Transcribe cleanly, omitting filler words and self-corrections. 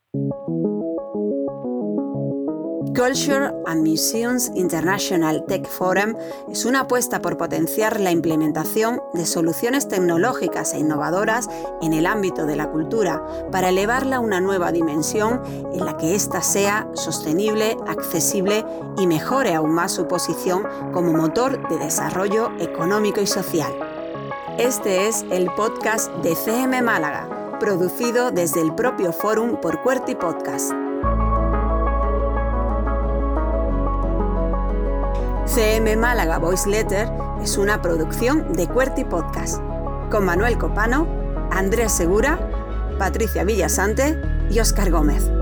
Culture and Museums International Tech Forum es una apuesta por potenciar la implementación de soluciones tecnológicas e innovadoras en el ámbito de la cultura para elevarla a una nueva dimensión en la que ésta sea sostenible, accesible y mejore aún más su posición como motor de desarrollo económico y social. Este es el podcast de CM Málaga, producido desde el propio Fórum por QWERTY Podcast. CM Málaga Voice Letter es una producción de QWERTY Podcast, con Manuel Copano, Andrés Segura, Patricia Villasante y Óscar Gómez.